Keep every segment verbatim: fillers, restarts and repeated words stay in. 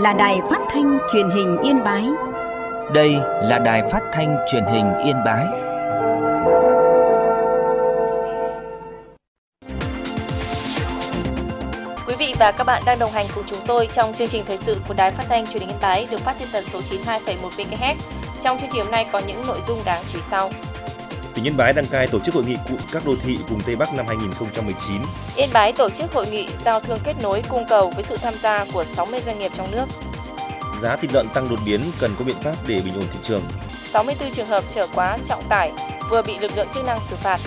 là đài phát thanh truyền hình Yên Bái. Đây là đài phát thanh truyền hình Yên Bái. Quý vị và các bạn đang đồng hành cùng chúng tôi trong chương trình thời sự của đài phát thanh truyền hình Yên Bái được phát trên tần số chín mươi hai phẩy một mê ga héc. Trong chương trình hôm nay có những nội dung đáng chú ý sau. Tỉnh Yên Bái đăng cai tổ chức hội nghị cụm các đô thị vùng Tây Bắc năm hai không một chín. Yên Bái tổ chức hội nghị giao thương kết nối cung cầu với sự tham gia của sáu mươi doanh nghiệp trong nước. Giá thịt lợn tăng đột biến, cần có biện pháp để bình ổn thị trường. sáu mươi tư trường hợp chở quá trọng tải vừa bị lực lượng chức năng xử phạt.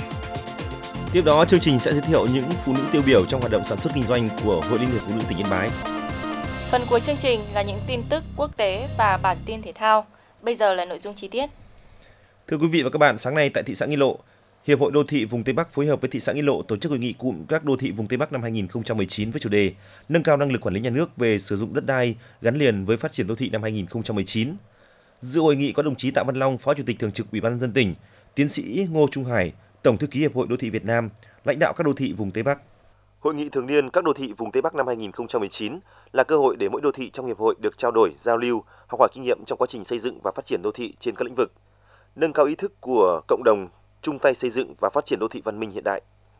Tiếp đó, chương trình sẽ giới thiệu những phụ nữ tiêu biểu trong hoạt động sản xuất kinh doanh của Hội Liên hiệp Phụ nữ tỉnh Yên Bái. Phần cuối chương trình là những tin tức quốc tế và bản tin thể thao. Bây giờ là nội dung chi tiết. Thưa quý vị và các bạn, sáng nay tại thị xã Nghi Lộ, Hiệp hội Đô thị vùng Tây Bắc phối hợp với thị xã Nghi Lộ tổ chức hội nghị cụm các đô thị vùng Tây Bắc năm hai không một chín với chủ đề nâng cao năng lực quản lý nhà nước về sử dụng đất đai gắn liền với phát triển đô thị năm hai không một chín. Dự hội nghị có đồng chí Tạ Văn Long, Phó Chủ tịch Thường trực Ủy ban nhân dân tỉnh, tiến sĩ Ngô Trung Hải, Tổng thư ký Hiệp hội Đô thị Việt Nam, lãnh đạo các đô thị vùng Tây Bắc. Hội nghị thường niên các đô thị vùng Tây Bắc năm hai không một chín là cơ hội để mỗi đô thị trong hiệp hội được trao đổi, giao lưu, học hỏi kinh nghiệm trong quá trình xây dựng và phát triển đô thị trên các lĩnh vực, nâng cao ý thức của cộng đồng chung tay xây dựng và phát triển đô thị văn minh hiện đại.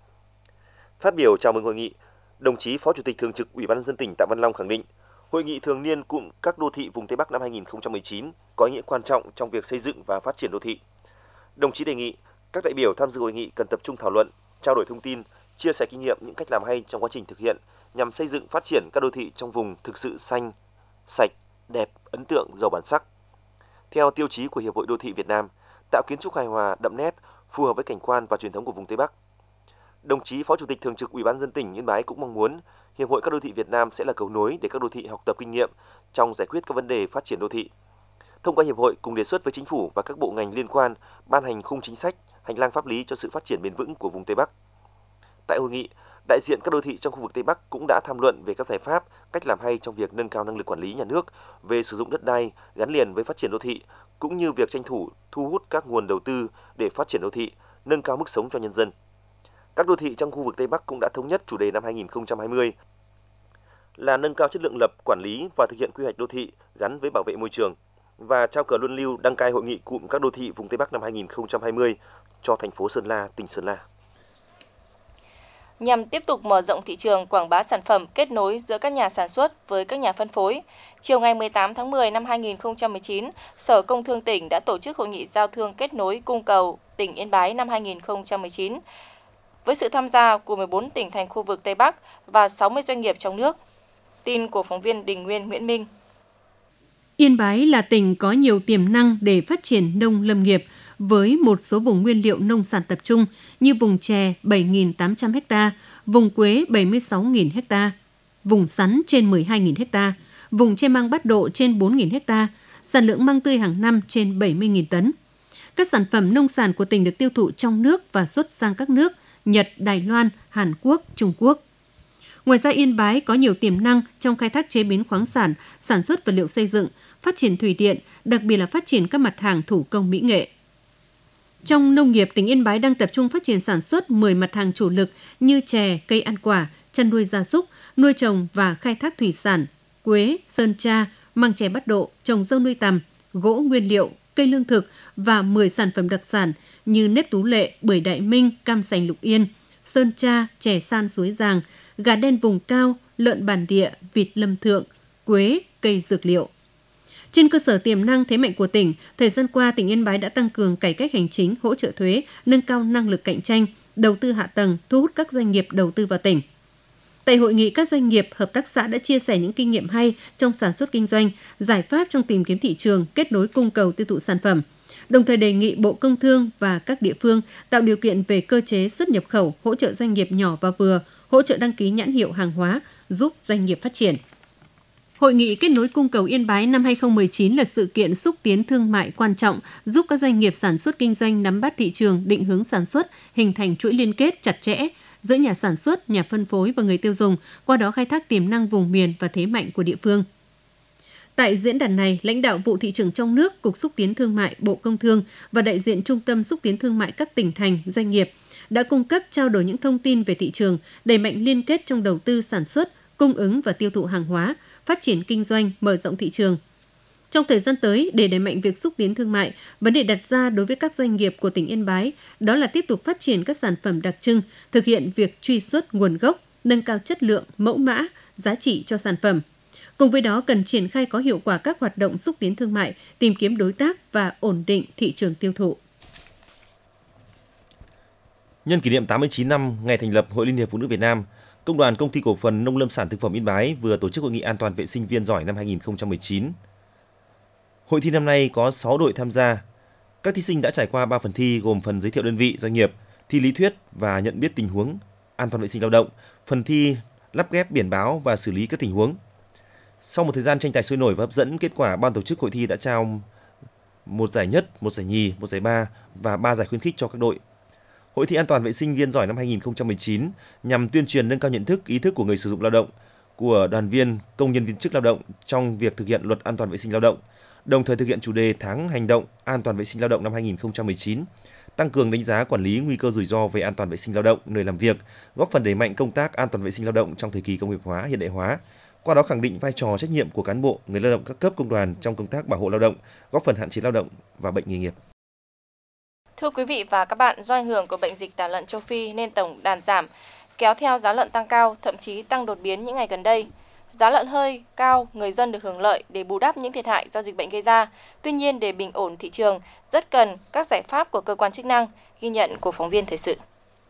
Phát biểu chào mừng hội nghị, đồng chí Phó Chủ tịch Thường trực Ủy ban nhân dân tỉnh Tạ Văn Long khẳng định, hội nghị thường niên cụm các đô thị vùng Tây Bắc năm hai không một chín có ý nghĩa quan trọng trong việc xây dựng và phát triển đô thị. Đồng chí đề nghị các đại biểu tham dự hội nghị cần tập trung thảo luận, trao đổi thông tin, chia sẻ kinh nghiệm những cách làm hay trong quá trình thực hiện nhằm xây dựng phát triển các đô thị trong vùng thực sự xanh, sạch, đẹp, ấn tượng, giàu bản sắc. Theo tiêu chí của Hiệp hội Đô thị Việt Nam, tạo kiến trúc hài hòa, đậm nét, phù hợp với cảnh quan và truyền thống của vùng Tây Bắc. Đồng chí Phó Chủ tịch Thường trực Ủy ban nhân dân tỉnh Yên Bái cũng mong muốn Hiệp hội các đô thị Việt Nam sẽ là cầu nối để các đô thị học tập kinh nghiệm trong giải quyết các vấn đề phát triển đô thị. Thông qua hiệp hội cùng đề xuất với chính phủ và các bộ ngành liên quan ban hành khung chính sách, hành lang pháp lý cho sự phát triển bền vững của vùng Tây Bắc. Tại hội nghị, đại diện các đô thị trong khu vực Tây Bắc cũng đã tham luận về các giải pháp, cách làm hay trong việc nâng cao năng lực quản lý nhà nước về sử dụng đất đai gắn liền với phát triển đô thị, cũng như việc tranh thủ thu hút các nguồn đầu tư để phát triển đô thị, nâng cao mức sống cho nhân dân. Các đô thị trong khu vực Tây Bắc cũng đã thống nhất chủ đề năm hai không hai không là nâng cao chất lượng lập, quản lý và thực hiện quy hoạch đô thị gắn với bảo vệ môi trường và trao cờ luân lưu đăng cai hội nghị cụm các đô thị vùng Tây Bắc năm hai không hai không cho thành phố Sơn La, tỉnh Sơn La. Nhằm tiếp tục mở rộng thị trường, quảng bá sản phẩm, kết nối giữa các nhà sản xuất với các nhà phân phối, chiều ngày mười tám tháng mười năm hai không một chín, Sở Công Thương tỉnh đã tổ chức hội nghị giao thương kết nối cung cầu tỉnh Yên Bái năm hai không một chín với sự tham gia của mười bốn tỉnh thành khu vực Tây Bắc và sáu mươi doanh nghiệp trong nước. Tin của phóng viên Đình Nguyên, Nguyễn Minh. Yên Bái là tỉnh có nhiều tiềm năng để phát triển nông lâm nghiệp với một số vùng nguyên liệu nông sản tập trung như vùng chè bảy nghìn tám trăm ha, vùng quế bảy mươi sáu nghìn ha, vùng sắn trên mười hai nghìn ha, vùng tre măng Bát Độ trên bốn nghìn ha, sản lượng măng tươi hàng năm trên bảy mươi nghìn tấn. Các sản phẩm nông sản của tỉnh được tiêu thụ trong nước và xuất sang các nước Nhật, Đài Loan, Hàn Quốc, Trung Quốc. Ngoài ra, Yên Bái có nhiều tiềm năng trong khai thác chế biến khoáng sản, sản xuất vật liệu xây dựng, phát triển thủy điện, đặc biệt là phát triển các mặt hàng thủ công mỹ nghệ. Trong nông nghiệp, tỉnh Yên Bái đang tập trung phát triển sản xuất mười mặt hàng chủ lực như chè, cây ăn quả, chăn nuôi gia súc, nuôi trồng và khai thác thủy sản, quế, sơn tra, măng chè Bát Độ, trồng dâu nuôi tằm, gỗ nguyên liệu, cây lương thực và mười sản phẩm đặc sản như nếp Tú Lệ, bưởi Đại Minh, cam sành Lục Yên, sơn tra, chè san Suối Giàng, gà đen vùng cao, lợn bản địa, vịt Lâm Thượng, quế, cây dược liệu. Trên cơ sở tiềm năng thế mạnh của tỉnh, thời gian qua tỉnh Yên Bái đã tăng cường cải cách hành chính, hỗ trợ thuế, nâng cao năng lực cạnh tranh, đầu tư hạ tầng, thu hút các doanh nghiệp đầu tư vào tỉnh. Tại hội nghị, các doanh nghiệp, hợp tác xã đã chia sẻ những kinh nghiệm hay trong sản xuất kinh doanh, giải pháp trong tìm kiếm thị trường, kết nối cung cầu tiêu thụ sản phẩm. Đồng thời đề nghị Bộ Công Thương và các địa phương tạo điều kiện về cơ chế xuất nhập khẩu, hỗ trợ doanh nghiệp nhỏ và vừa, hỗ trợ đăng ký nhãn hiệu hàng hóa, giúp doanh nghiệp phát triển. Hội nghị kết nối cung cầu Yên Bái năm hai không một chín là sự kiện xúc tiến thương mại quan trọng, giúp các doanh nghiệp sản xuất kinh doanh nắm bắt thị trường, định hướng sản xuất, hình thành chuỗi liên kết chặt chẽ giữa nhà sản xuất, nhà phân phối và người tiêu dùng, qua đó khai thác tiềm năng vùng miền và thế mạnh của địa phương. Tại diễn đàn này, lãnh đạo vụ thị trường trong nước, Cục Xúc tiến Thương mại, Bộ Công Thương và đại diện Trung tâm Xúc tiến Thương mại các tỉnh thành, doanh nghiệp đã cung cấp trao đổi những thông tin về thị trường, đẩy mạnh liên kết trong đầu tư sản xuất, cung ứng và tiêu thụ hàng hóa, phát triển kinh doanh, mở rộng thị trường. Trong thời gian tới, để đẩy mạnh việc xúc tiến thương mại, vấn đề đặt ra đối với các doanh nghiệp của tỉnh Yên Bái đó là tiếp tục phát triển các sản phẩm đặc trưng, thực hiện việc truy xuất nguồn gốc, nâng cao chất lượng, mẫu mã, giá trị cho sản phẩm. Cùng với đó, cần triển khai có hiệu quả các hoạt động xúc tiến thương mại, tìm kiếm đối tác và ổn định thị trường tiêu thụ. Nhân kỷ niệm tám mươi chín năm ngày thành lập Hội Liên hiệp Phụ nữ Việt Nam, Công đoàn Công ty Cổ phần Nông lâm sản Thực phẩm Yên Bái vừa tổ chức hội nghị an toàn vệ sinh viên giỏi năm hai nghìn không trăm mười chín. Hội thi năm nay có sáu đội tham gia. Các thí sinh đã trải qua ba phần thi gồm phần giới thiệu đơn vị, doanh nghiệp, thi lý thuyết và nhận biết tình huống an toàn vệ sinh lao động, phần thi lắp ghép biển báo và xử lý các tình huống. Sau một thời gian tranh tài sôi nổi và hấp dẫn, kết quả ban tổ chức hội thi đã trao một giải nhất, một giải nhì, một giải ba và ba giải khuyến khích cho các đội. Hội thi an toàn vệ sinh viên giỏi năm hai nghìn không trăm mười chín nhằm tuyên truyền nâng cao nhận thức, ý thức của người sử dụng lao động, của đoàn viên, công nhân viên chức lao động trong việc thực hiện luật an toàn vệ sinh lao động, đồng thời thực hiện chủ đề tháng hành động an toàn vệ sinh lao động năm hai nghìn không trăm mười chín, tăng cường đánh giá quản lý nguy cơ rủi ro về an toàn vệ sinh lao động nơi làm việc, góp phần đẩy mạnh công tác an toàn vệ sinh lao động trong thời kỳ công nghiệp hóa, hiện đại hóa. Qua đó khẳng định vai trò trách nhiệm của cán bộ, người lao động các cấp công đoàn trong công tác bảo hộ lao động, góp phần hạn chế lao động và bệnh nghề nghiệp. Thưa quý vị và các bạn, do ảnh hưởng của bệnh dịch tả lợn châu Phi nên tổng đàn giảm, kéo theo giá lợn tăng cao, thậm chí tăng đột biến những ngày gần đây. Giá lợn hơi cao, người dân được hưởng lợi để bù đắp những thiệt hại do dịch bệnh gây ra. Tuy nhiên, để bình ổn thị trường, rất cần các giải pháp của cơ quan chức năng, ghi nhận của phóng viên thời sự.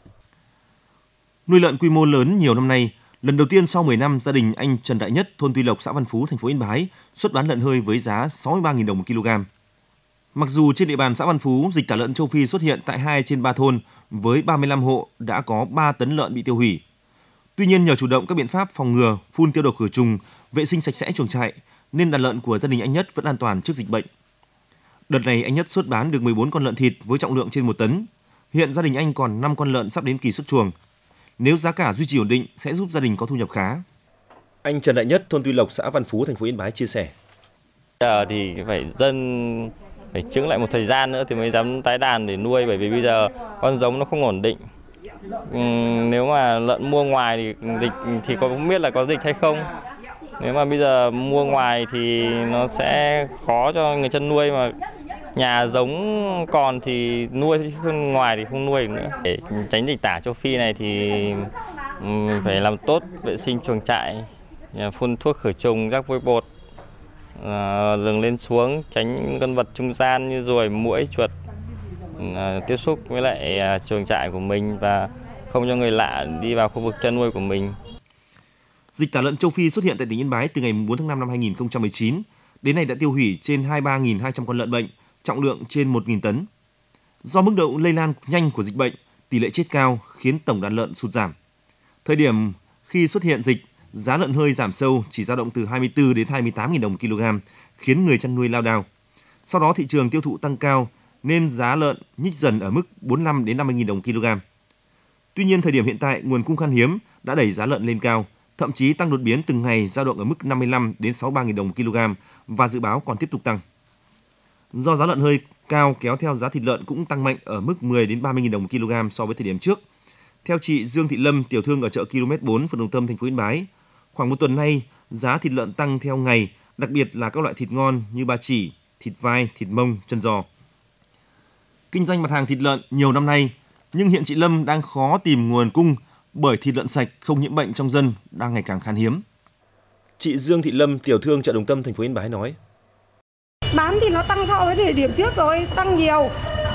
Nuôi lợn quy mô lớn nhiều năm nay, lần đầu tiên sau mười năm, gia đình anh Trần Đại Nhất, thôn Tuy Lộc, xã Văn Phú, thành phố Yên Bái xuất bán lợn hơi với giá sáu mươi ba nghìn đồng một kg. Mặc dù trên địa bàn xã Văn Phú, dịch tả lợn châu Phi xuất hiện tại hai trên ba thôn với ba mươi lăm hộ đã có ba tấn lợn bị tiêu hủy. Tuy nhiên, nhờ chủ động các biện pháp phòng ngừa, phun tiêu độc khử trùng, vệ sinh sạch sẽ chuồng trại, nên đàn lợn của gia đình anh Nhất vẫn an toàn trước dịch bệnh. Đợt này, anh Nhất xuất bán được mười bốn con lợn thịt với trọng lượng trên một tấn. Hiện gia đình anh còn năm con lợn sắp đến kỳ xuất chuồng. Nếu giá cả duy trì ổn định sẽ giúp gia đình có thu nhập khá. Anh Trần Đại Nhất, thôn Tuy Lộc, xã Văn Phú, thành phố Yên Bái chia sẻ. Giờ thì phải dân phải chững lại một thời gian nữa thì mới dám tái đàn để nuôi, bởi vì bây giờ con giống nó không ổn định. Ừ, nếu mà lợn mua ngoài thì dịch thì có không biết là có dịch hay không. Nếu mà bây giờ mua ngoài thì nó sẽ khó cho người chăn nuôi, mà nhà giống còn thì nuôi, chứ ngoài thì không nuôi được nữa. Để tránh dịch tả châu Phi này thì phải làm tốt vệ sinh chuồng trại, phun thuốc khử trùng, rắc vôi bột, đường lên xuống, tránh con vật trung gian như ruồi, muỗi, chuột tiếp xúc với lại chuồng trại của mình và không cho người lạ đi vào khu vực chăn nuôi của mình. Dịch tả lợn châu Phi xuất hiện tại tỉnh Yên Bái từ ngày bốn tháng năm năm hai nghìn không trăm mười chín. Đến nay đã tiêu hủy trên hai mươi ba nghìn hai trăm con lợn bệnh, trọng lượng trên một nghìn tấn. Do mức độ lây lan nhanh của dịch bệnh, tỷ lệ chết cao khiến tổng đàn lợn sụt giảm. Thời điểm khi xuất hiện dịch, giá lợn hơi giảm sâu chỉ dao động từ hai mươi tư đến hai mươi tám nghìn đồng một kg, khiến người chăn nuôi lao đao. Sau đó thị trường tiêu thụ tăng cao nên giá lợn nhích dần ở mức bốn mươi lăm đến năm mươi nghìn đồng một kg. Tuy nhiên, thời điểm hiện tại nguồn cung khan hiếm đã đẩy giá lợn lên cao, thậm chí tăng đột biến từng ngày, dao động ở mức năm mươi lăm đến sáu mươi ba nghìn đồng một kg và dự báo còn tiếp tục tăng. Do giá lợn hơi cao kéo theo giá thịt lợn cũng tăng mạnh ở mức mười đến ba mươi nghìn đồng một kg so với thời điểm trước. Theo chị Dương Thị Lâm, tiểu thương ở chợ ki lô mét bốn, phường Đồng Tâm, thành phố Yên Bái, khoảng một tuần nay giá thịt lợn tăng theo ngày, đặc biệt là các loại thịt ngon như ba chỉ, thịt vai, thịt mông, chân giò. Kinh doanh mặt hàng thịt lợn nhiều năm nay, nhưng hiện chị Lâm đang khó tìm nguồn cung bởi thịt lợn sạch không nhiễm bệnh trong dân đang ngày càng khan hiếm. Chị Dương Thị Lâm, tiểu thương chợ Đồng Tâm, thành phố Yên Bái nói: Bán thì nó tăng so với thời điểm trước rồi, tăng nhiều.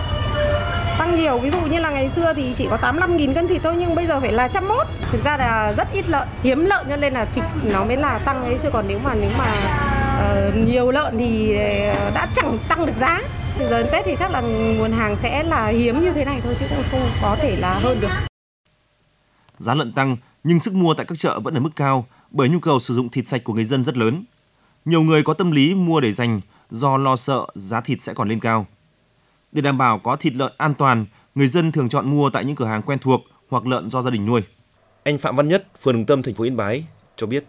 Tăng nhiều, ví dụ như là ngày xưa thì chỉ có tám mươi lăm nghìn cân thịt thôi, nhưng bây giờ phải là một trăm mốt. Thực ra là rất ít lợn, hiếm lợn cho nên là thịt nó mới là tăng ấy, chứ còn nếu mà nếu mà uh, nhiều lợn thì đã chẳng tăng được giá. Từ giờ đến Tết thì chắc là nguồn hàng sẽ là hiếm như thế này thôi, chứ cũng không có thể là hơn được. Giá lợn tăng nhưng sức mua tại các chợ vẫn ở mức cao bởi nhu cầu sử dụng thịt sạch của người dân rất lớn. Nhiều người có tâm lý mua để dành do lo sợ giá thịt sẽ còn lên cao. Để đảm bảo có thịt lợn an toàn, người dân thường chọn mua tại những cửa hàng quen thuộc hoặc lợn do gia đình nuôi. Anh Phạm Văn Nhất, phường Đồng Tâm, thành phố Yên Bái cho biết: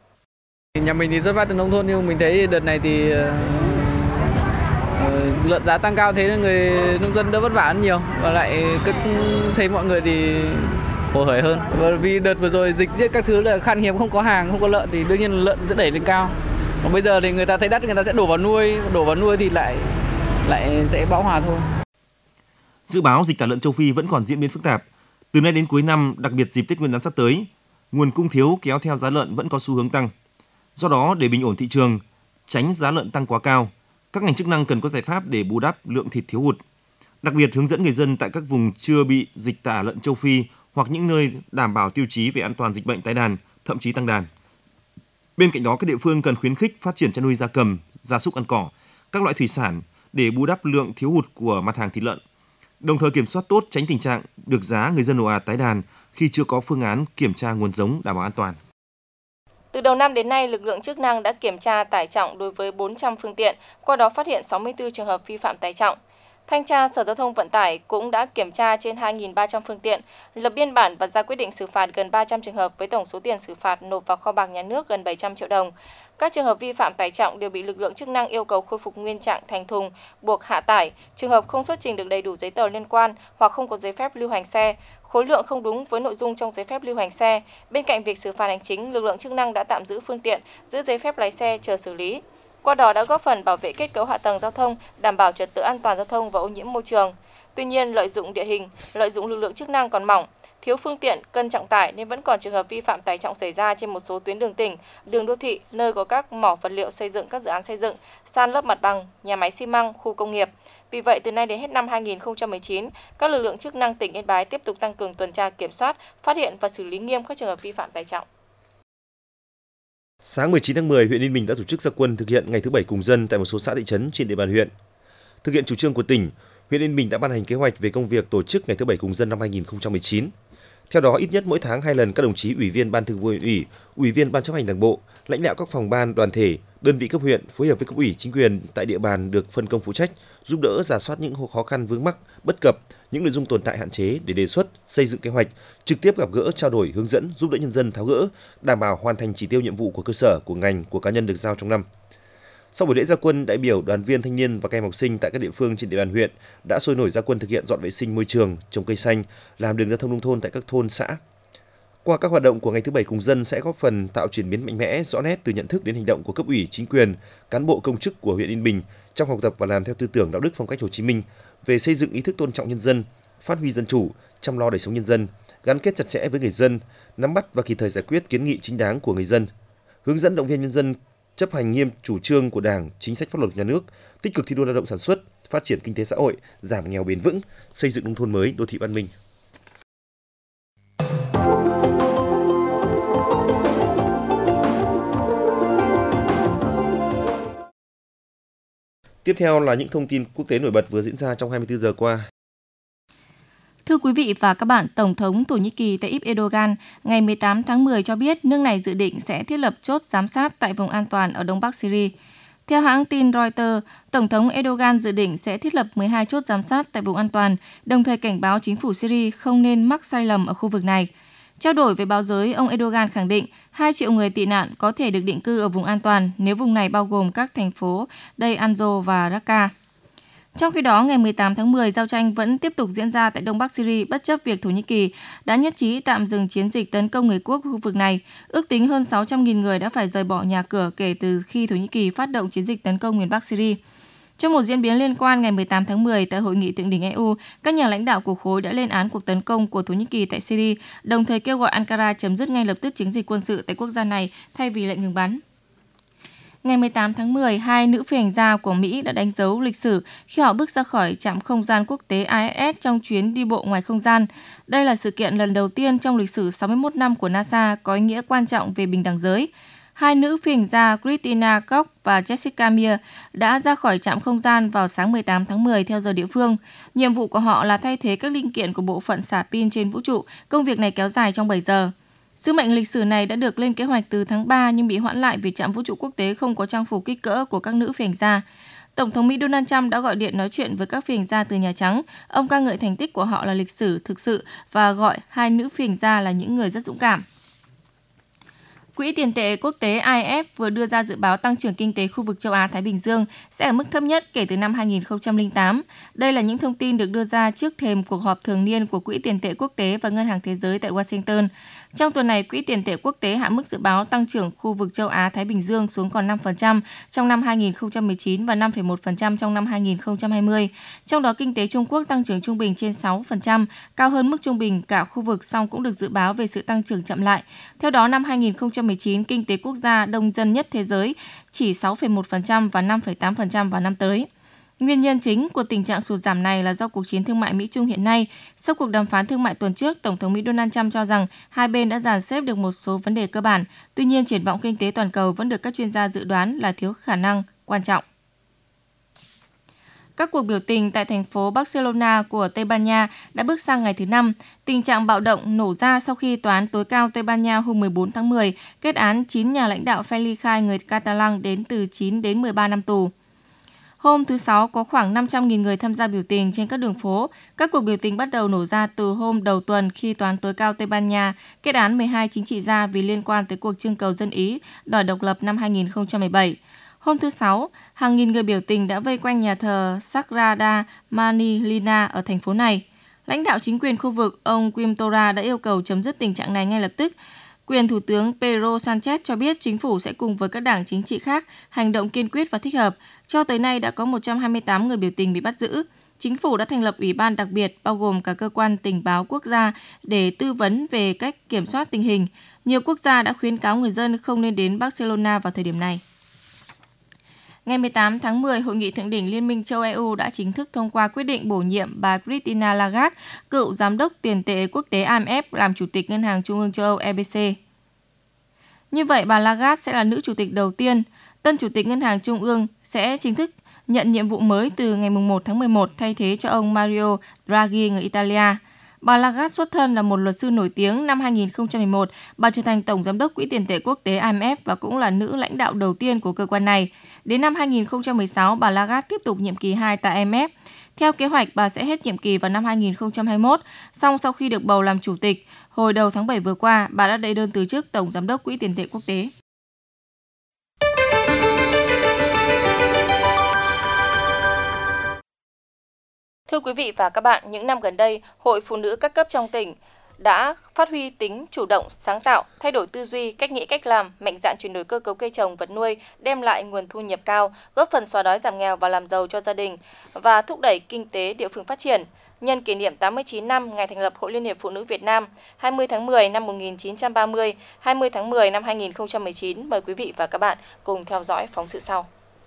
Nhà mình thì xuất phát từ nông thôn, nhưng mình thấy đợt này thì uh, lợn giá tăng cao, thế nên người nông dân đỡ vất vả hơn nhiều, và lại cứ thấy mọi người thì hồ hởi hơn. Bởi vì đợt vừa rồi dịch giết các thứ là khan hiếm, không có hàng, không có lợn thì đương nhiên lợn sẽ đẩy lên cao. Còn bây giờ thì người ta thấy đắt, người ta sẽ đổ vào nuôi, đổ vào nuôi thì lại lại sẽ bão hòa thôi. Dự báo dịch tả lợn châu Phi vẫn còn diễn biến phức tạp. Từ nay đến cuối năm, đặc biệt dịp Tết Nguyên đán sắp tới, nguồn cung thiếu kéo theo giá lợn vẫn có xu hướng tăng. Do đó, để bình ổn thị trường, tránh giá lợn tăng quá cao, các ngành chức năng cần có giải pháp để bù đắp lượng thịt thiếu hụt. Đặc biệt hướng dẫn người dân tại các vùng chưa bị dịch tả lợn châu Phi hoặc những nơi đảm bảo tiêu chí về an toàn dịch bệnh tái đàn, thậm chí tăng đàn. Bên cạnh đó, các địa phương cần khuyến khích phát triển chăn nuôi gia cầm, gia súc ăn cỏ, các loại thủy sản để bù đắp lượng thiếu hụt của mặt hàng thịt lợn. Đồng thời kiểm soát tốt tránh tình trạng được giá người dân ồ ạt tái đàn khi chưa có phương án kiểm tra nguồn giống đảm bảo an toàn. Từ đầu năm đến nay, lực lượng chức năng đã kiểm tra tải trọng đối với bốn trăm phương tiện, qua đó phát hiện sáu mươi tư trường hợp vi phạm tải trọng. Thanh tra Sở Giao thông Vận tải cũng đã kiểm tra trên hai nghìn ba trăm phương tiện, lập biên bản và ra quyết định xử phạt gần ba trăm trường hợp với tổng số tiền xử phạt nộp vào kho bạc nhà nước gần bảy trăm triệu đồng. Các trường hợp vi phạm tải trọng đều bị lực lượng chức năng yêu cầu khôi phục nguyên trạng thành thùng, buộc hạ tải, trường hợp không xuất trình được đầy đủ giấy tờ liên quan hoặc không có giấy phép lưu hành xe, khối lượng không đúng với nội dung trong giấy phép lưu hành xe. Bên cạnh việc xử phạt hành chính, lực lượng chức năng đã tạm giữ phương tiện, giữ giấy phép lái xe chờ xử lý. Qua đó đã góp phần bảo vệ kết cấu hạ tầng giao thông, đảm bảo trật tự an toàn giao thông và ô nhiễm môi trường. Tuy nhiên, lợi dụng địa hình, lợi dụng lực lượng chức năng còn mỏng, thiếu phương tiện, cân trọng tải nên vẫn còn trường hợp vi phạm tải trọng xảy ra trên một số tuyến đường tỉnh, đường đô thị, nơi có các mỏ vật liệu xây dựng các dự án xây dựng, san lấp mặt bằng, nhà máy xi măng, khu công nghiệp. Vì vậy, từ nay đến hết năm hai nghìn không trăm mười chín, các lực lượng chức năng tỉnh Yên Bái tiếp tục tăng cường tuần tra kiểm soát, phát hiện và xử lý nghiêm các trường hợp vi phạm tải trọng. Sáng mười chín tháng mười, huyện Yên Bình đã tổ chức ra quân thực hiện ngày thứ bảy cùng dân tại một số xã thị trấn trên địa bàn huyện. Thực hiện chủ trương của tỉnh, huyện Yên Bình đã ban hành kế hoạch về công việc tổ chức ngày thứ bảy cùng dân năm hai nghìn không trăm mười chín. Theo đó, ít nhất mỗi tháng hai lần các đồng chí ủy viên ban thường vụ huyện ủy, ủy viên ban chấp hành đảng bộ, lãnh đạo các phòng ban, đoàn thể, đơn vị cấp huyện phối hợp với cấp ủy chính quyền tại địa bàn được phân công phụ trách, giúp đỡ rà soát những khó khăn vướng mắc, bất cập, những nội dung tồn tại hạn chế để đề xuất, xây dựng kế hoạch, trực tiếp gặp gỡ, trao đổi, hướng dẫn, giúp đỡ nhân dân tháo gỡ, đảm bảo hoàn thành chỉ tiêu nhiệm vụ của cơ sở, của ngành, của cá nhân được giao trong năm. Sau buổi lễ ra quân, đại biểu, đoàn viên thanh niên và các em học sinh tại các địa phương trên địa bàn huyện đã sôi nổi ra quân thực hiện dọn vệ sinh môi trường, trồng cây xanh, làm đường giao thông nông thôn tại các thôn, xã. Qua các hoạt động của ngày thứ bảy cùng dân sẽ góp phần tạo chuyển biến mạnh mẽ, rõ nét từ nhận thức đến hành động của cấp ủy, chính quyền, cán bộ công chức của huyện Yên Bình trong học tập và làm theo tư tưởng đạo đức phong cách Hồ Chí Minh về xây dựng ý thức tôn trọng nhân dân, phát huy dân chủ, chăm lo đời sống nhân dân, gắn kết chặt chẽ với người dân, nắm bắt và kịp thời giải quyết kiến nghị chính đáng của người dân, hướng dẫn động viên nhân dân chấp hành nghiêm chủ trương của Đảng, chính sách pháp luật nhà nước, tích cực thi đua lao động sản xuất, phát triển kinh tế xã hội, giảm nghèo bền vững, xây dựng nông thôn mới, đô thị văn minh. Tiếp theo là những thông tin quốc tế nổi bật vừa diễn ra trong hai mươi tư giờ qua. Thưa quý vị và các bạn, Tổng thống Thổ Nhĩ Kỳ Tayyip Erdogan ngày mười tám tháng mười cho biết nước này dự định sẽ thiết lập chốt giám sát tại vùng an toàn ở đông bắc Syria. Theo hãng tin Reuters, Tổng thống Erdogan dự định sẽ thiết lập mười hai chốt giám sát tại vùng an toàn, đồng thời cảnh báo chính phủ Syria không nên mắc sai lầm ở khu vực này. Trao đổi với báo giới, ông Erdogan khẳng định hai triệu người tị nạn có thể được định cư ở vùng an toàn nếu vùng này bao gồm các thành phố Deir Anzo và Raqqa. Trong khi đó, ngày mười tám tháng mười, giao tranh vẫn tiếp tục diễn ra tại đông bắc Syria bất chấp việc Thổ Nhĩ Kỳ đã nhất trí tạm dừng chiến dịch tấn công người quốc khu vực này. Ước tính hơn sáu trăm nghìn người đã phải rời bỏ nhà cửa kể từ khi Thổ Nhĩ Kỳ phát động chiến dịch tấn công miền Bắc Syria. Trong một diễn biến liên quan, ngày mười tám tháng mười, tại Hội nghị thượng đỉnh e u, các nhà lãnh đạo của khối đã lên án cuộc tấn công của Thổ Nhĩ Kỳ tại Syria, đồng thời kêu gọi Ankara chấm dứt ngay lập tức chiến dịch quân sự tại quốc gia này thay vì lệnh ngừng bắn. Ngày mười tám tháng mười, hai nữ phi hành gia của Mỹ đã đánh dấu lịch sử khi họ bước ra khỏi trạm không gian quốc tế I S S trong chuyến đi bộ ngoài không gian. Đây là sự kiện lần đầu tiên trong lịch sử sáu mươi mốt năm của NASA có ý nghĩa quan trọng về bình đẳng giới. Hai nữ phi hành gia Christina Koch và Jessica Meir đã ra khỏi trạm không gian vào sáng mười tám tháng mười theo giờ địa phương. Nhiệm vụ của họ là thay thế các linh kiện của bộ phận xả pin trên vũ trụ. Công việc này kéo dài trong bảy giờ. Sứ mệnh lịch sử này đã được lên kế hoạch từ tháng ba nhưng bị hoãn lại vì trạm vũ trụ quốc tế không có trang phục kích cỡ của các nữ phi hành gia. Tổng thống Mỹ Donald Trump đã gọi điện nói chuyện với các phi hành gia từ Nhà Trắng. Ông ca ngợi thành tích của họ là lịch sử thực sự và gọi hai nữ phi hành gia là những người rất dũng cảm. Quỹ tiền tệ quốc tế I M F vừa đưa ra dự báo tăng trưởng kinh tế khu vực châu Á-Thái Bình Dương sẽ ở mức thấp nhất kể từ năm hai nghìn không trăm lẻ tám. Đây là những thông tin được đưa ra trước thềm cuộc họp thường niên của Quỹ tiền tệ quốc tế và Ngân hàng Thế giới tại Washington. Trong tuần này, Quỹ tiền tệ quốc tế hạ mức dự báo tăng trưởng khu vực châu Á-Thái Bình Dương xuống còn năm phần trăm trong năm hai nghìn không trăm mười chín và năm phẩy một phần trăm trong năm hai nghìn không trăm hai mươi. Trong đó, kinh tế Trung Quốc tăng trưởng trung bình trên sáu phần trăm, cao hơn mức trung bình cả khu vực, song cũng được dự báo về sự tăng trưởng chậm lại. Theo đó, năm hai nghìn không trăm mười chín, kinh tế quốc gia đông dân nhất thế giới chỉ sáu phẩy một phần trăm và năm phẩy tám phần trăm vào năm tới. Nguyên nhân chính của tình trạng sụt giảm này là do cuộc chiến thương mại Mỹ-Trung hiện nay. Sau cuộc đàm phán thương mại tuần trước, Tổng thống Mỹ Donald Trump cho rằng hai bên đã dàn xếp được một số vấn đề cơ bản. Tuy nhiên, triển vọng kinh tế toàn cầu vẫn được các chuyên gia dự đoán là thiếu khả năng quan trọng. Các cuộc biểu tình tại thành phố Barcelona của Tây Ban Nha đã bước sang ngày thứ năm. Tình trạng bạo động nổ ra sau khi Tòa án tối cao Tây Ban Nha hôm mười bốn tháng mười kết án chín nhà lãnh đạo phe ly khai người Catalan đến từ chín đến mười ba năm tù. Hôm thứ Sáu, có khoảng năm trăm nghìn người tham gia biểu tình trên các đường phố. Các cuộc biểu tình bắt đầu nổ ra từ hôm đầu tuần khi Tòa án tối cao Tây Ban Nha kết án mười hai chính trị gia vì liên quan tới cuộc trưng cầu dân Ý đòi độc lập năm hai nghìn không trăm mười bảy. Hôm thứ Sáu, hàng nghìn người biểu tình đã vây quanh nhà thờ Sagrada Marcelina ở thành phố này. Lãnh đạo chính quyền khu vực, ông Quim Torra đã yêu cầu chấm dứt tình trạng này ngay lập tức. Quyền Thủ tướng Pedro Sanchez cho biết chính phủ sẽ cùng với các đảng chính trị khác hành động kiên quyết và thích hợp. Cho tới nay đã có một trăm hai mươi tám người biểu tình bị bắt giữ. Chính phủ đã thành lập ủy ban đặc biệt bao gồm cả cơ quan tình báo quốc gia để tư vấn về cách kiểm soát tình hình. Nhiều quốc gia đã khuyến cáo người dân không nên đến Barcelona vào thời điểm này. Ngày mười tám tháng mười, Hội nghị Thượng đỉnh Liên minh châu E U đã chính thức thông qua quyết định bổ nhiệm bà Christine Lagarde, cựu giám đốc tiền tệ quốc tế I M F, làm chủ tịch Ngân hàng Trung ương châu Âu E B C. Như vậy, bà Lagarde sẽ là nữ chủ tịch đầu tiên. Tân chủ tịch Ngân hàng Trung ương sẽ chính thức nhận nhiệm vụ mới từ ngày một tháng mười một, thay thế cho ông Mario Draghi, người Italia. Bà Lagarde xuất thân là một luật sư nổi tiếng. Năm hai nghìn không trăm mười một, bà trở thành tổng giám đốc Quỹ tiền tệ quốc tế I M F và cũng là nữ lãnh đạo đầu tiên của cơ quan này. Đến năm hai nghìn không trăm mười sáu, bà Lagarde tiếp tục nhiệm kỳ hai tại I M F. Theo kế hoạch, bà sẽ hết nhiệm kỳ vào năm hai nghìn không trăm hai mươi mốt. Song sau khi được bầu làm chủ tịch, hồi đầu tháng bảy vừa qua, bà đã đệ đơn từ chức tổng giám đốc Quỹ tiền tệ quốc tế. Thưa quý vị và các bạn, những năm gần đây, Hội Phụ nữ các cấp trong tỉnh đã phát huy tính chủ động, sáng tạo, thay đổi tư duy, cách nghĩ, cách làm, mạnh dạn chuyển đổi cơ cấu cây trồng, vật nuôi, đem lại nguồn thu nhập cao, góp phần xóa đói giảm nghèo và làm giàu cho gia đình và thúc đẩy kinh tế địa phương phát triển. Nhân kỷ niệm tám mươi chín năm ngày thành lập Hội Liên hiệp Phụ nữ Việt Nam, hai mươi tháng mười năm một nghìn chín trăm ba mươi, hai mươi tháng mười năm hai nghìn không trăm mười chín, mời quý vị và các bạn cùng theo dõi phóng sự sau.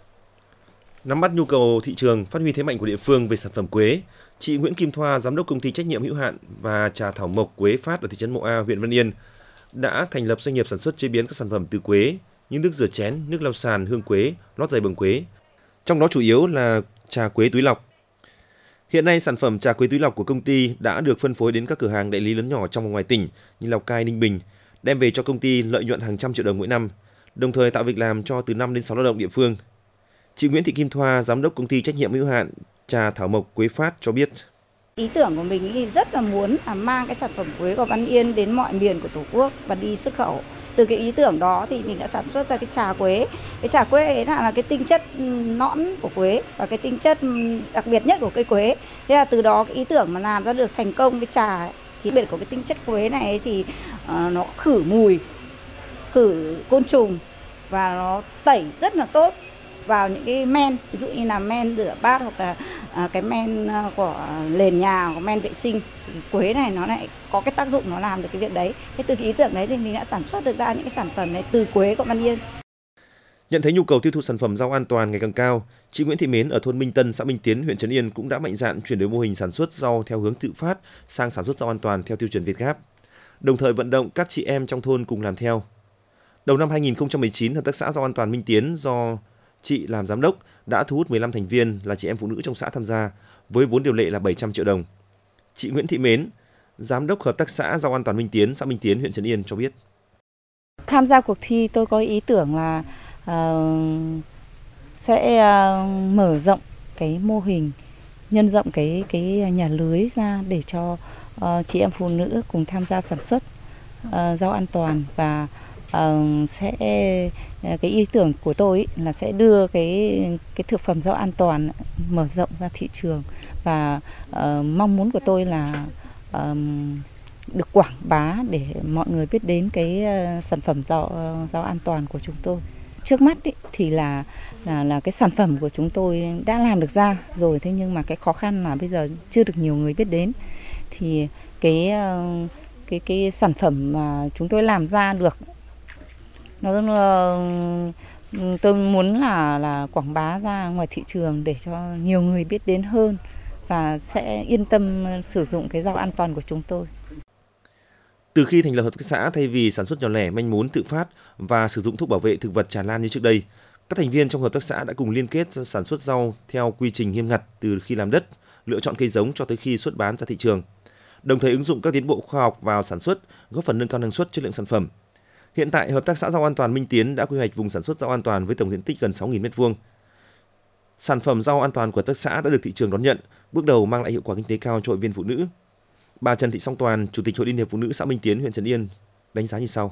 Nắm bắt nhu cầu thị trường, phát huy thế mạnh của địa phương về sản phẩm quế, chị Nguyễn Kim Thoa, giám đốc công ty trách nhiệm hữu hạn và trà thảo mộc Quế Phát ở thị trấn Mộ A, huyện Văn Yên, đã thành lập doanh nghiệp sản xuất chế biến các sản phẩm từ quế như nước rửa chén, nước lau sàn, hương quế, lót giày bằng quế. Trong đó chủ yếu là trà quế túi lọc. Hiện nay, sản phẩm trà quế túi lọc của công ty đã được phân phối đến các cửa hàng đại lý lớn nhỏ trong và ngoài tỉnh như Lào Cai, Ninh Bình, đem về cho công ty lợi nhuận hàng trăm triệu đồng mỗi năm, đồng thời tạo việc làm cho từ năm đến sáu lao động địa phương. Chị Nguyễn Thị Kim Thoa, giám đốc công ty trách nhiệm hữu hạn trà thảo mộc Quế Phát cho biết. Ý tưởng của mình thì rất là muốn là mang cái sản phẩm quế của Văn Yên đến mọi miền của Tổ quốc và đi xuất khẩu. Từ cái ý tưởng đó thì mình đã sản xuất ra cái trà quế. Cái trà quế ấy là cái tinh chất nõn của quế và cái tinh chất đặc biệt nhất của cây quế. Thế là từ đó cái ý tưởng mà làm ra được thành công cái trà ấy, thì đặc biệt của cái tinh chất quế này thì uh, nó khử mùi, khử côn trùng và nó tẩy rất là tốt vào những cái men, ví dụ như là men rửa bát hoặc là à, cái men của nền nhà, của men vệ sinh. Thì quế này nó lại có cái tác dụng nó làm được cái việc đấy. Thế từ cái ý tưởng đấy thì mình đã sản xuất được ra những cái sản phẩm này từ quế của Văn Yên. Nhận thấy nhu cầu tiêu thụ sản phẩm rau an toàn ngày càng cao, chị Nguyễn Thị Mến ở thôn Minh Tân, xã Minh Tiến, huyện Trấn Yên cũng đã mạnh dạn chuyển đổi mô hình sản xuất rau theo hướng tự phát sang sản xuất rau an toàn theo tiêu chuẩn Việt Gáp, đồng thời vận động các chị em trong thôn cùng làm theo. Đầu năm hai nghìn không trăm mười chín, hợp tác xã rau an toàn Minh Tiến do chị làm giám đốc đã thu hút mười lăm thành viên là chị em phụ nữ trong xã tham gia với vốn điều lệ là bảy trăm triệu đồng. Chị Nguyễn Thị Mến, giám đốc hợp tác xã rau an toàn Minh Tiến, xã Minh Tiến, huyện Trấn Yên cho biết. Tham gia cuộc thi tôi có ý tưởng là uh, sẽ uh, mở rộng cái mô hình, nhân rộng cái cái nhà lưới ra để cho uh, chị em phụ nữ cùng tham gia sản xuất uh, rau an toàn và uh, sẽ cái ý tưởng của tôi ý, là sẽ đưa cái cái thực phẩm rau an toàn mở rộng ra thị trường, và uh, mong muốn của tôi là uh, được quảng bá để mọi người biết đến cái uh, sản phẩm rau uh, rau an toàn của chúng tôi. Trước mắt ý, thì là là là cái sản phẩm của chúng tôi đã làm được ra rồi, thế nhưng mà cái khó khăn là bây giờ chưa được nhiều người biết đến. Thì cái uh, cái cái sản phẩm mà chúng tôi làm ra được, nó uh, tôi muốn là là quảng bá ra ngoài thị trường để cho nhiều người biết đến hơn và sẽ yên tâm sử dụng cái rau an toàn của chúng tôi. Từ khi thành lập hợp tác xã, thay vì sản xuất nhỏ lẻ, manh mún, tự phát và sử dụng thuốc bảo vệ thực vật tràn lan như trước đây, các thành viên trong hợp tác xã đã cùng liên kết sản xuất rau theo quy trình nghiêm ngặt từ khi làm đất, lựa chọn cây giống cho tới khi xuất bán ra thị trường, đồng thời ứng dụng các tiến bộ khoa học vào sản xuất, góp phần nâng cao năng suất, chất lượng sản phẩm. Hiện tại, hợp tác xã rau an toàn Minh Tiến đã quy hoạch vùng sản xuất rau an toàn với tổng diện tích gần sáu nghìn mét vuông. Sản phẩm rau an toàn của hợp tác xã đã được thị trường đón nhận, bước đầu mang lại hiệu quả kinh tế cao cho hội viên phụ nữ. Bà Trần Thị Song Toàn, Chủ tịch Hội Liên hiệp Phụ nữ xã Minh Tiến, huyện Trấn Yên đánh giá như sau.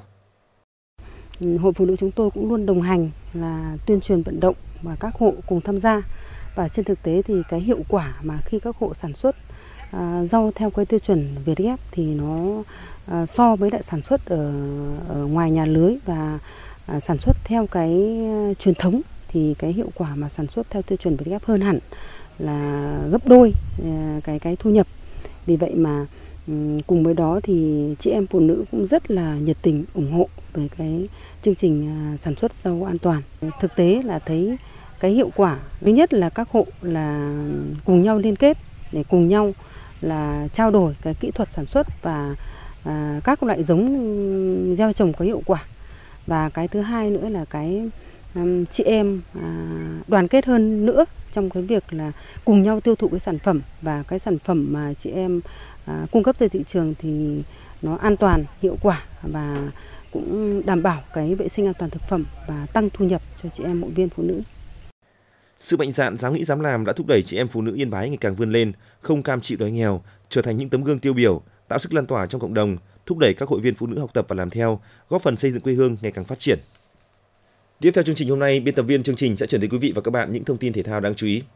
Hội phụ nữ chúng tôi cũng luôn đồng hành là tuyên truyền vận động và các hộ cùng tham gia. Và trên thực tế thì cái hiệu quả mà khi các hộ sản xuất à, rau theo cái tiêu chuẩn Việt Gap thì nó à, so với lại sản xuất ở, ở ngoài nhà lưới và à, sản xuất theo cái truyền thống thì cái hiệu quả mà sản xuất theo tiêu chuẩn Việt Gap hơn hẳn là gấp đôi à, cái cái thu nhập. Vì vậy mà cùng với đó thì chị em phụ nữ cũng rất là nhiệt tình ủng hộ về cái chương trình sản xuất rau an toàn. Thực tế là thấy cái hiệu quả, thứ nhất là các hộ là cùng nhau liên kết để cùng nhau là trao đổi cái kỹ thuật sản xuất và à, các loại giống gieo trồng có hiệu quả. Và cái thứ hai nữa là cái um, chị em à, đoàn kết hơn nữa trong cái việc là cùng nhau tiêu thụ cái sản phẩm, và cái sản phẩm mà chị em à, cung cấp ra thị trường thì nó an toàn, hiệu quả và cũng đảm bảo cái vệ sinh an toàn thực phẩm và tăng thu nhập cho chị em hội viên phụ nữ. Sự mạnh dạn, dám nghĩ dám làm đã thúc đẩy chị em phụ nữ Yên Bái ngày càng vươn lên, không cam chịu đói nghèo, trở thành những tấm gương tiêu biểu, tạo sức lan tỏa trong cộng đồng, thúc đẩy các hội viên phụ nữ học tập và làm theo, góp phần xây dựng quê hương ngày càng phát triển. Tiếp theo chương trình hôm nay, biên tập viên chương trình sẽ chuyển đến quý vị và các bạn những thông tin thể thao đáng chú ý.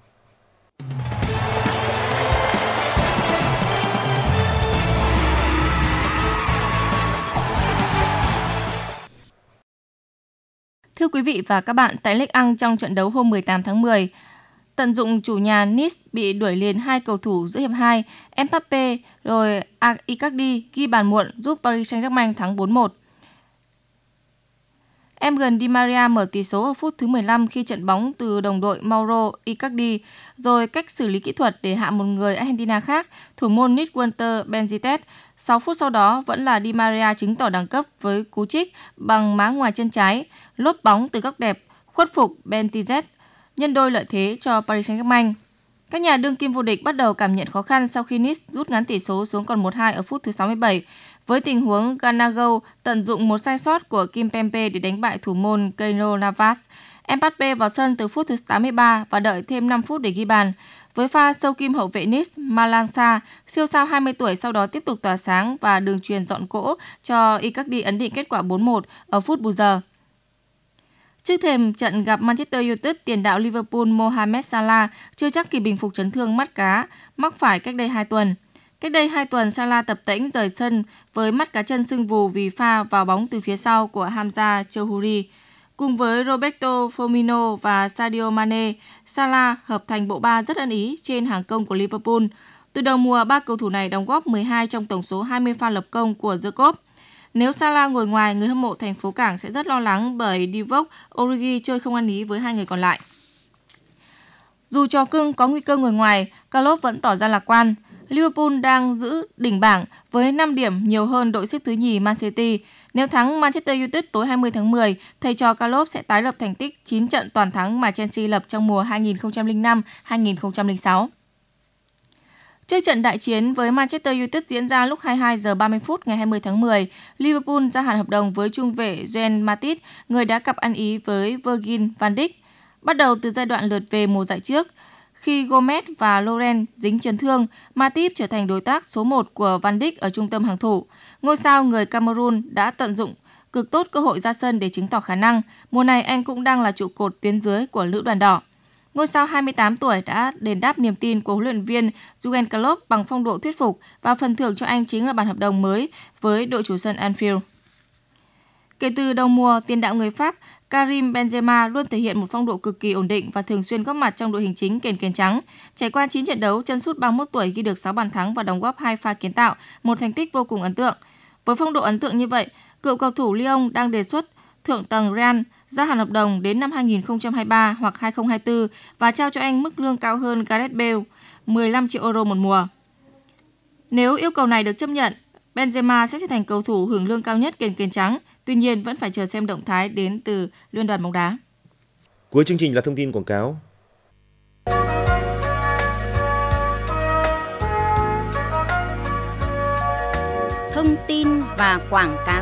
Thưa quý vị và các bạn, tại Ligue một trong trận đấu hôm mười tám tháng mười, tận dụng chủ nhà Nice bị đuổi liền hai cầu thủ giữa hiệp hai, Mbappé rồi Icardi ghi bàn muộn giúp Paris Saint-Germain thắng bốn một. Angel Di Maria mở tỷ số ở phút thứ mười lăm khi trận bóng từ đồng đội Mauro Icardi, rồi cách xử lý kỹ thuật để hạ một người Argentina khác, thủ môn Walter Benitez. sáu phút sau đó vẫn là Di Maria chứng tỏ đẳng cấp với cú trích bằng má ngoài chân trái, lốp bóng từ góc đẹp, khuất phục Benitez, nhân đôi lợi thế cho Paris Saint-Germain. Các nhà đương kim vô địch bắt đầu cảm nhận khó khăn sau khi Nice rút ngắn tỷ số xuống còn một hai ở phút thứ sáu mươi bảy, với tình huống Ganago tận dụng một sai sót của Kimpembe để đánh bại thủ môn Keylor Navas. Mbappé vào sân từ phút thứ tám mươi ba và đợi thêm năm phút để ghi bàn. Với pha sâu kim hậu vệ Nice, Malansa, siêu sao hai mươi tuổi sau đó tiếp tục tỏa sáng và đường truyền dọn cỗ cho Icardi ấn định kết quả bốn một ở phút bù giờ. Trước thềm trận gặp Manchester United, tiền đạo Liverpool Mohamed Salah chưa chắc kịp bình phục chấn thương mắt cá mắc phải cách đây hai tuần. Cách đây hai tuần, Salah tập tễnh rời sân với mắt cá chân sưng vù vì pha vào bóng từ phía sau của Hamza Choudhury. Cùng với Roberto Firmino và Sadio Mane, Salah hợp thành bộ ba rất ăn ý trên hàng công của Liverpool. Từ đầu mùa, ba cầu thủ này đóng góp mười hai trong tổng số hai mươi pha lập công của The Cup. Nếu Salah ngồi ngoài, người hâm mộ thành phố Cảng sẽ rất lo lắng bởi Divock Origi chơi không ăn ý với hai người còn lại. Dù trò cưng có nguy cơ ngồi ngoài, Klopp vẫn tỏ ra lạc quan. Liverpool đang giữ đỉnh bảng với năm điểm nhiều hơn đội xếp thứ nhì Man City. Nếu thắng Manchester United tối hai mươi tháng mười, thầy trò Klopp sẽ tái lập thành tích chín trận toàn thắng mà Chelsea lập trong mùa hai nghìn không trăm lẻ năm hai nghìn không trăm lẻ sáu. Trước trận đại chiến với Manchester United diễn ra lúc hai mươi hai giờ ba mươi phút ngày hai mươi tháng mười, Liverpool gia hạn hợp đồng với trung vệ Joel Matip, người đã cặp ăn ý với Virgil van Dijk. Bắt đầu từ giai đoạn lượt về mùa giải trước, khi Gomez và Laurent dính chấn thương, Matip trở thành đối tác số một của Van Dijk ở trung tâm hàng thủ. Ngôi sao người Cameroon đã tận dụng cực tốt cơ hội ra sân để chứng tỏ khả năng. Mùa này anh cũng đang là trụ cột tuyến dưới của Lữ đoàn đỏ. Ngôi sao hai mươi tám tuổi đã đền đáp niềm tin của huấn luyện viên Jurgen Klopp bằng phong độ thuyết phục và phần thưởng cho anh chính là bản hợp đồng mới với đội chủ sân Anfield. Kể từ đầu mùa, tiền đạo người Pháp Karim Benzema luôn thể hiện một phong độ cực kỳ ổn định và thường xuyên góp mặt trong đội hình chính kền kền trắng. Trải qua chín trận đấu, chân sút ba mươi mốt tuổi ghi được sáu bàn thắng và đóng góp hai pha kiến tạo, một thành tích vô cùng ấn tượng. Với phong độ ấn tượng như vậy, cựu cầu thủ Lyon đang đề xuất thượng tầng Real gia hạn hợp đồng đến năm hai không hai ba hoặc hai không hai tư và trao cho anh mức lương cao hơn Gareth Bale, mười lăm triệu euro một mùa. Nếu yêu cầu này được chấp nhận, Benzema sẽ trở thành cầu thủ hưởng lương cao nhất kền kền trắng. Tuy nhiên, vẫn phải chờ xem động thái đến từ Liên đoàn bóng đá. Cuối chương trình là thông tin quảng cáo. Thông tin và quảng cáo.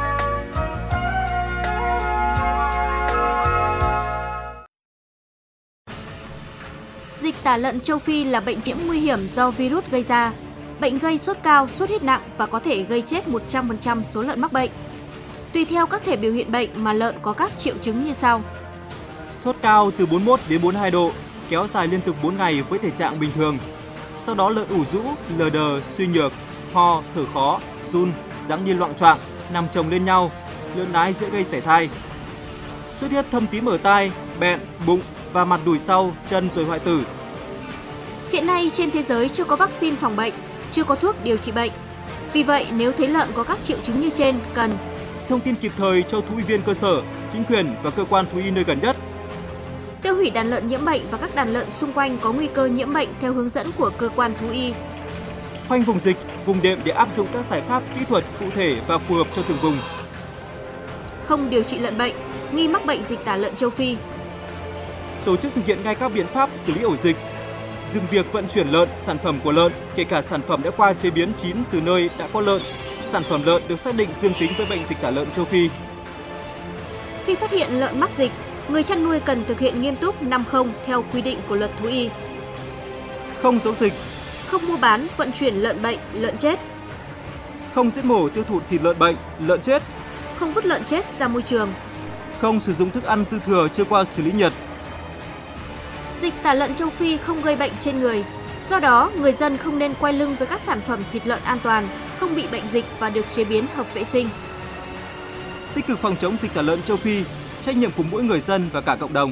Dịch tả lợn châu Phi là bệnh nhiễm nguy hiểm do virus gây ra. Bệnh gây sốt cao, sốt huyết nặng và có thể gây chết một trăm phần trăm số lợn mắc bệnh. Tùy theo các thể biểu hiện bệnh mà lợn có các triệu chứng như sau. Sốt cao từ bốn mươi mốt đến bốn mươi hai độ, kéo dài liên tục bốn ngày với thể trạng bình thường. Sau đó lợn ủ rũ, lờ đờ, suy nhược, ho, thở khó, run, dáng đi loạng choạng, nằm chồng lên nhau, lợn nái dễ gây sảy thai. Xuất huyết thâm tím ở tai, bẹn, bụng và mặt đùi sau, chân rồi hoại tử. Hiện nay trên thế giới chưa có vaccine phòng bệnh, chưa có thuốc điều trị bệnh. Vì vậy, nếu thấy lợn có các triệu chứng như trên, cần thông tin kịp thời cho thú y viên cơ sở, chính quyền và cơ quan thú y nơi gần nhất. Tiêu hủy đàn lợn nhiễm bệnh và các đàn lợn xung quanh có nguy cơ nhiễm bệnh theo hướng dẫn của cơ quan thú y. Khoanh vùng dịch, vùng đệm để áp dụng các giải pháp kỹ thuật cụ thể và phù hợp cho từng vùng. Không điều trị lợn bệnh, nghi mắc bệnh dịch tả lợn châu Phi. Tổ chức thực hiện ngay các biện pháp xử lý ổ dịch. Dừng việc vận chuyển lợn, sản phẩm của lợn, kể cả sản phẩm đã qua chế biến chín từ nơi đã có lợn, sản phẩm lợn được xác định dương tính với bệnh dịch tả lợn châu Phi. Khi phát hiện lợn mắc dịch, người chăn nuôi cần thực hiện nghiêm túc năm không theo quy định của luật thú y. Không giấu dịch. Không mua bán, vận chuyển lợn bệnh, lợn chết. Không giết mổ tiêu thụ thịt lợn bệnh, lợn chết. Không vứt lợn chết ra môi trường. Không sử dụng thức ăn dư thừa chưa qua xử lý nhiệt. Dịch tả lợn châu Phi không gây bệnh trên người. Do đó, người dân không nên quay lưng với các sản phẩm thịt lợn an toàn, không bị bệnh dịch và được chế biến hợp vệ sinh. Tích cực phòng chống dịch tả lợn châu Phi, trách nhiệm của mỗi người dân và cả cộng đồng.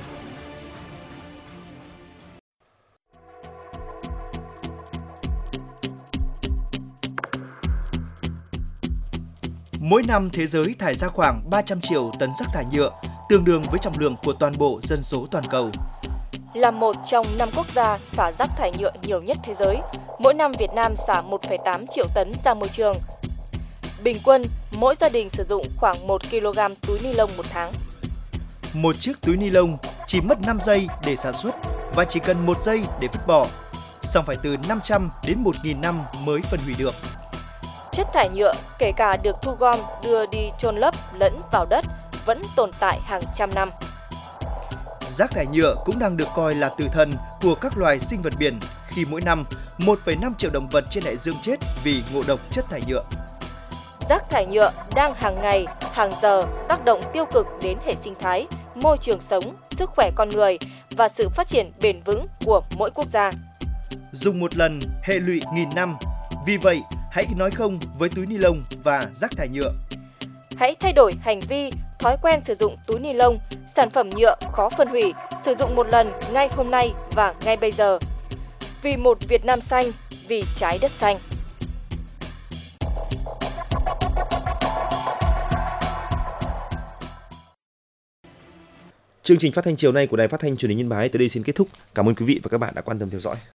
Mỗi năm thế giới thải ra khoảng ba trăm triệu tấn rác thải nhựa, tương đương với trọng lượng của toàn bộ dân số toàn cầu. Là một trong năm quốc gia xả rác thải nhựa nhiều nhất thế giới, mỗi năm Việt Nam xả một phẩy tám triệu tấn ra môi trường. Bình quân, mỗi gia đình sử dụng khoảng một ki lô gam túi ni lông một tháng. Một chiếc túi ni lông chỉ mất năm giây để sản xuất và chỉ cần một giây để vứt bỏ, song phải từ năm trăm đến một nghìn năm mới phân hủy được. Chất thải nhựa, kể cả được thu gom, đưa đi chôn lấp lẫn vào đất, vẫn tồn tại hàng trăm năm. Rác thải nhựa cũng đang được coi là tử thần của các loài sinh vật biển khi mỗi năm một phẩy năm triệu động vật trên đại dương chết vì ngộ độc chất thải nhựa. Rác thải nhựa đang hàng ngày, hàng giờ tác động tiêu cực đến hệ sinh thái, môi trường sống, sức khỏe con người và sự phát triển bền vững của mỗi quốc gia. Dùng một lần, hệ lụy nghìn năm. Vì vậy, hãy nói không với túi ni lông và rác thải nhựa. Hãy thay đổi hành vi, thói quen sử dụng túi ni lông, sản phẩm nhựa khó phân hủy, sử dụng một lần ngay hôm nay và ngay bây giờ. Vì một Việt Nam xanh, vì trái đất xanh. Chương trình phát thanh chiều nay của Đài Phát thanh Truyền hình Yên Bái tới đây xin kết thúc. Cảm ơn quý vị và các bạn đã quan tâm theo dõi.